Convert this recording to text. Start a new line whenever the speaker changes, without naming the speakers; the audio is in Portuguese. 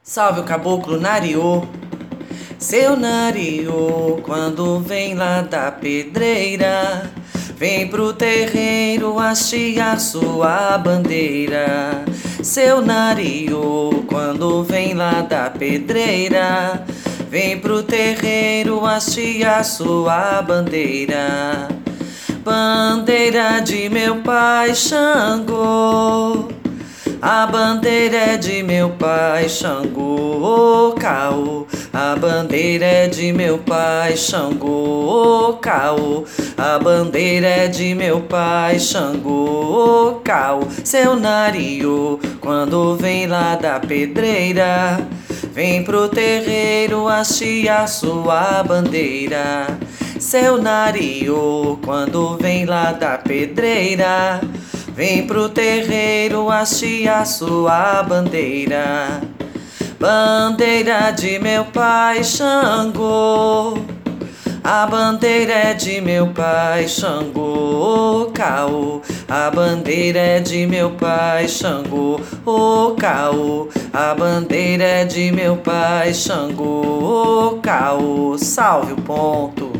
Salve o caboclo Nariô, seu Nariô, quando vem lá da pedreira, vem pro terreiro hastear sua bandeira. Seu Nariô, quando vem lá da pedreira, vem pro terreiro hastear sua bandeira. Bandeira de meu pai Xangô, a bandeira é de meu pai Xangô, Caô. A bandeira é de meu pai Xangô, Caô. A bandeira é de meu pai Xangô, Caô. Seu Nariô, quando vem lá da pedreira, vem pro terreiro hastear sua bandeira. Seu Nariô, quando vem lá da pedreira, vem pro terreiro hastear sua bandeira. Bandeira de meu pai Xangô, a bandeira é de meu pai Xangô, Caô. A bandeira é de meu pai Xangô, Caô. A bandeira é de meu pai Xangô, Caô. Salve o ponto.